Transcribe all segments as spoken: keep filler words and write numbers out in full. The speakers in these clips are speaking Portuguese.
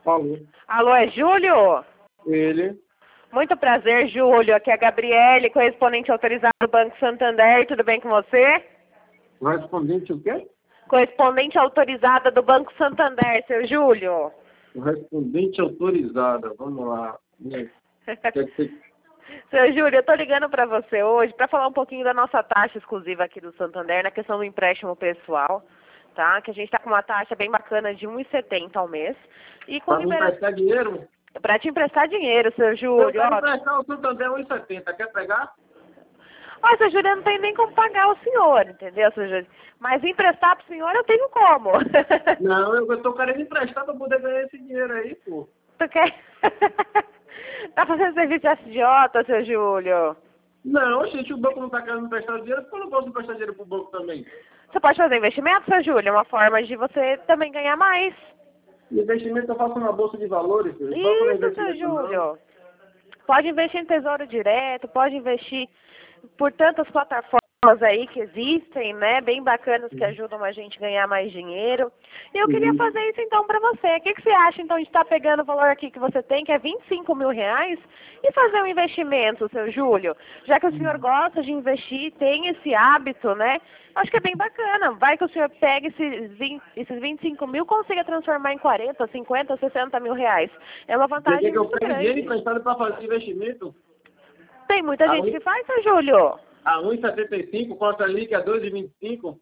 Alô? Alô, é Júlio? Ele? Muito prazer, Júlio. Aqui é a Gabriele, correspondente autorizada do Banco Santander. Tudo bem com você? Correspondente o quê? Correspondente autorizada do Banco Santander, seu Júlio. Correspondente autorizada. Vamos lá. Quer que você... Seu Júlio, eu tô ligando para você hoje para falar um pouquinho da nossa taxa exclusiva aqui do Santander na questão do empréstimo pessoal, tá? Que a gente está com uma taxa bem bacana de um e setenta ao mês. E com Para me libera... emprestar dinheiro? Para te emprestar dinheiro, seu Eu Júlio. quero Ó... emprestar o Santander um e setenta. Quer pegar? Ó, seu Júlio, eu não tenho nem como pagar o senhor, entendeu, seu Júlio? Mas emprestar pro senhor eu tenho como. Não, eu estou querendo emprestar para poder ganhar esse dinheiro aí, pô. Tu quer... Tá fazendo serviço de agiota, seu Júlio? Não, gente, o banco não está querendo emprestar dinheiro, porque eu não posso emprestar dinheiro para o banco também. Você pode fazer investimento, seu Júlio? É uma forma de você também ganhar mais. Investimento eu faço na bolsa de valores. Filho. Isso, seu Júlio. Pode investir em tesouro direto, pode investir por tantas plataformas aí que existem, né? Bem bacanas que ajudam a gente a ganhar mais dinheiro. E eu queria fazer isso então para você. O que, que você acha então de estar pegando o valor aqui que você tem, que é vinte e cinco mil reais, e fazer um investimento, seu Júlio? Já que o senhor gosta de investir, tem esse hábito, né? Acho que é bem bacana. Vai que o senhor pega esses, vinte, esses vinte e cinco mil e consiga transformar em quarenta, cinquenta, sessenta mil reais. É uma vantagem Você quer que eu muito pegue dinheiro grande. emprestado para fazer investimento? Tem muita A gente um- que faz, seu Júlio. A um e setenta e cinco, contra ali que é dois e vinte e cinco.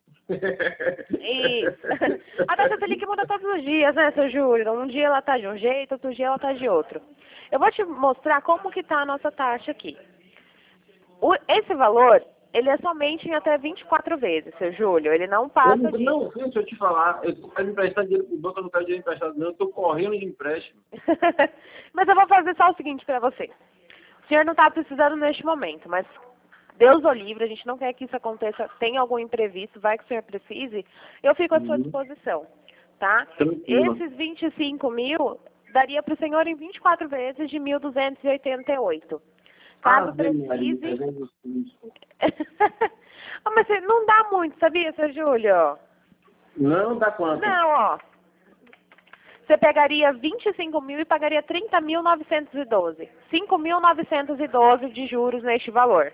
Isso. A taxa Selic muda todos os dias, né, seu Júlio? Um dia ela tá de um jeito, outro dia ela tá de outro. Eu vou te mostrar como que tá a nossa taxa aqui. O, esse valor, ele é somente em até vinte e quatro vezes, seu Júlio. Ele não Eu passa não, disso. não, deixa eu te falar. Eu quero emprestar dinheiro pro banco, eu não quero dinheiro emprestado, não. Eu tô correndo de empréstimo. Mas eu vou fazer só o seguinte pra você. O senhor não está precisando neste momento, mas Deus o livre, a gente não quer que isso aconteça, tem algum imprevisto, vai que o senhor precise, eu fico à sua Uhum. disposição, tá? Tranquilo. Esses vinte e cinco mil daria para o senhor em vinte e quatro vezes de mil duzentos e oitenta e oito. Caso Ave Maria, precise... Jesus Cristo. Ah, mas você- não dá muito, sabia, seu Júlio? Não dá quanto? Não, ó. Você pegaria vinte e cinco mil e pagaria trinta mil novecentos e doze. cinco mil novecentos e doze de juros neste valor.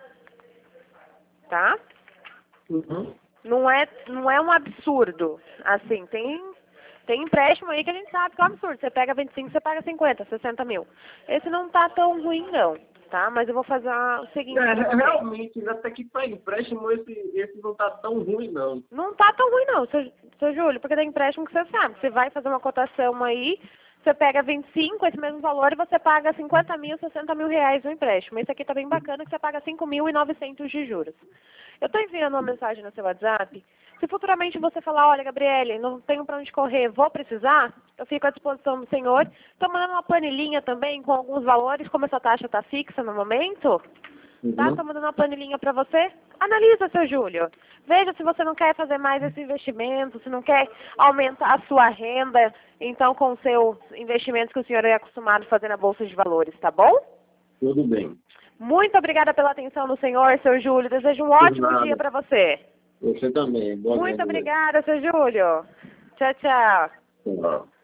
Tá? Uhum. Não é, não é um absurdo. Assim, tem, tem empréstimo aí que a gente sabe que é um absurdo. Você pega vinte e cinco, você paga cinquenta, sessenta mil. Esse não tá tão ruim, não. Tá? Mas eu vou fazer o seguinte. É, pra você. realmente, até que para empréstimo esse, esse não tá tão ruim, não. Não tá tão ruim, não, seu, seu Júlio, porque tem empréstimo que você sabe. Você vai fazer uma cotação aí, você pega vinte e cinco, esse mesmo valor, e você paga cinquenta mil, sessenta mil reais no empréstimo. Esse aqui tá bem bacana, que você paga cinco mil e novecentos de juros. Eu tô enviando uma mensagem no seu WhatsApp. Se futuramente você falar, olha, Gabriele, não tenho pra onde correr, vou precisar, eu fico à disposição do senhor. Tô mandando uma planilhinha também com alguns valores, como essa taxa tá fixa no momento. Tá? Uhum. Tô mandando uma planilhinha para você. Analisa, seu Júlio. Veja se você não quer fazer mais esse investimento, se não quer aumentar a sua renda, então com os seus investimentos que o senhor é acostumado a fazer na Bolsa de Valores, tá bom? Tudo bem. Muito obrigada pela atenção do senhor, seu Júlio. Desejo um ótimo nada. dia para você. Você também. Boa Muito noite. obrigada, seu Júlio. Tchau, tchau. Tchau.